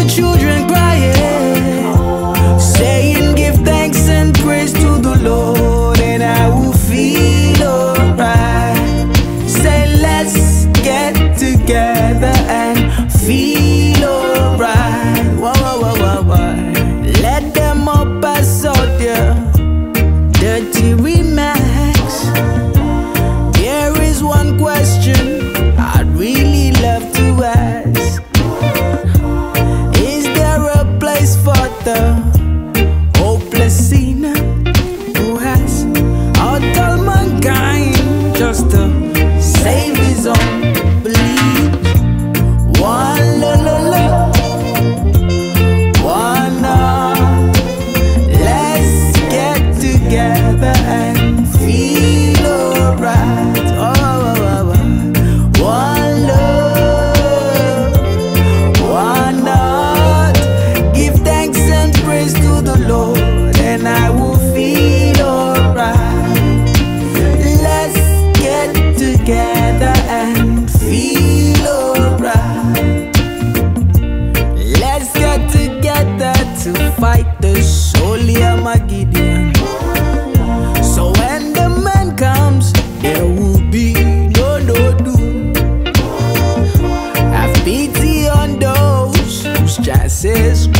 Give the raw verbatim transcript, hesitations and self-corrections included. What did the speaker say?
the children crying, saying give thanks and praise to the Lord, and I will feel alright. Say let's get together and feel alright. Whoa, whoa, whoa, whoa, whoa. Let them up pass out there, dirty remarks. There is one question I'd really love to ask. Is there a place for the hopeless sinner who has all told mankind just to save his own belief? One la la la, one heart. Let's get together and feel alright. Oh, oh, oh, oh. One love, one heart. Give thanks and praise to the Lord, and I will feel alright. Let's get together and feel alright. Let's get together to fight the Soli Armageddon. So when the man comes, there will be no no doom. Have pity on those whose chances